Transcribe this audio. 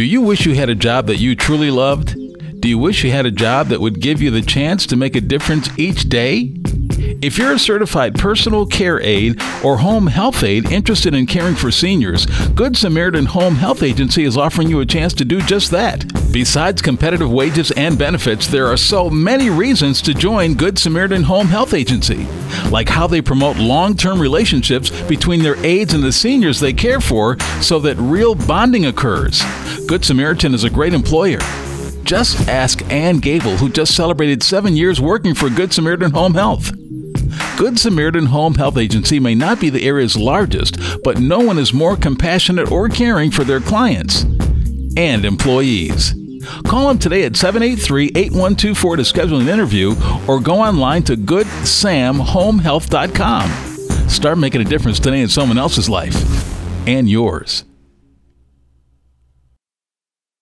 Do you wish you had a job that you truly loved? Do you wish you had a job that would give you the chance to make a difference each day? If you're a certified personal care aide or home health aide interested in caring for seniors, Good Samaritan Home Health Agency is offering you a chance to do just that. Besides competitive wages and benefits, there are so many reasons to join Good Samaritan Home Health Agency, like how they promote long-term relationships between their aides and the seniors they care for so that real bonding occurs. Good Samaritan is a great employer. Just ask Ann Gable, who just celebrated 7 years working for Good Samaritan Home Health. Good Samaritan Home Health Agency may not be the area's largest, but no one is more compassionate or caring for their clients and employees. Call them today at 783-8124 to schedule an interview or go online to goodsamhomehealth.com. Start making a difference today in someone else's life and yours.